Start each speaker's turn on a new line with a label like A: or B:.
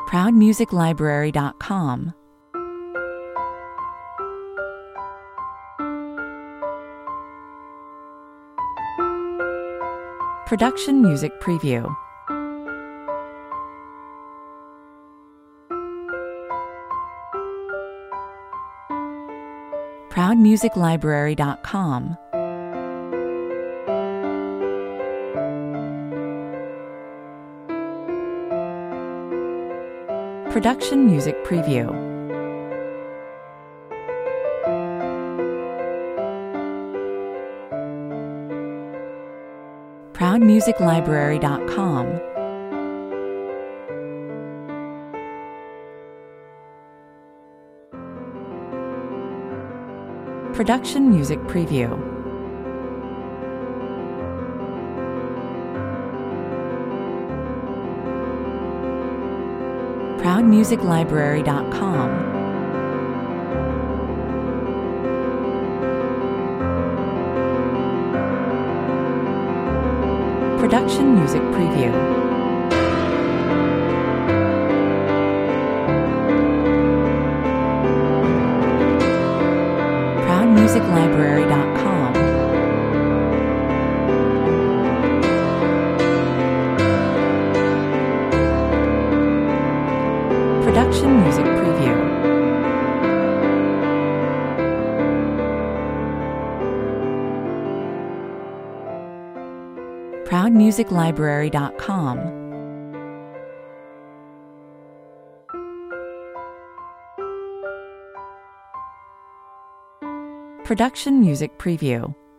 A: ProudMusicLibrary.com. Production Music Preview. ProudMusicLibrary.com. Production Music Preview. ProudMusicLibrary.com. Production Music Preview. ProudMusicLibrary.com. Production Music Preview. ProudMusicLibrary.com. Production Music Preview. ProudMusicLibrary.com. Production Music Preview.